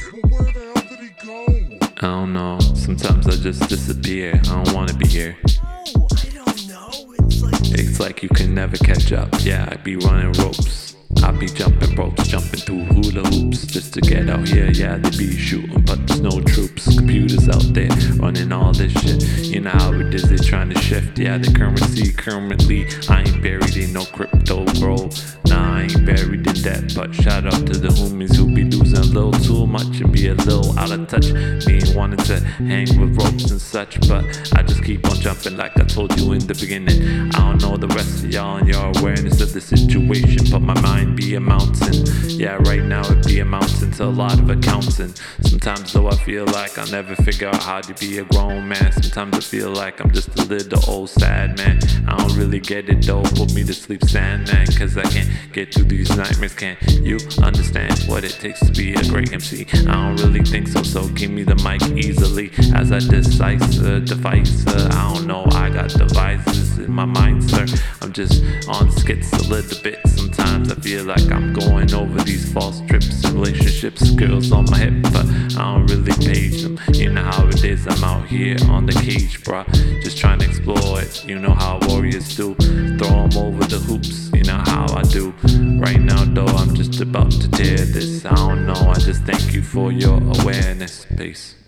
But where the hell did he go? I don't know. Sometimes I just disappear. I don't wanna be here. No, I don't know. It's like you can never catch up. Yeah, I be running ropes. I be jumping ropes, jumping through hula hoops just to get out here. Yeah, they be shooting, but there's no troops. Computers out there running all this shit. You know how it is, they trying to shift. Yeah, the currency currently. I ain't buried in no crypto, bro. Nah, I ain't buried in that. But shout out to the homies who be losing a little too much and be a little out of touch. Me ain't wanting to hang with ropes and such, but I just keep on jumping like I told you in the beginning. I don't know the rest of y'all and your awareness of the situation, but my mind be a mountain. Yeah, right now it be a mountain to a lot of accounting. Sometimes though I feel like I'll never figure out how to be a grown man. Sometimes I feel like I'm just a little old sad man. I don't really get it though, put me to sleep Sandman, cause I can't get through these nightmares. Can't you understand what it takes to be a great MC? I don't really think so, so give me the mic easily as I decipher device. I don't know, I got devices in my mind, sir. I'm just on skits a little bit. Sometimes I feel like I'm going over these false trips and relationships, girls on my hip, but I don't really page them. You know how it is, I'm out here on the cage, bruh, just trying to explore it. You know how warriors do, throw them over the hoops. You know how I do. Right now though, I'm just about to tear this. I don't know, I just thank you for your awareness. Peace.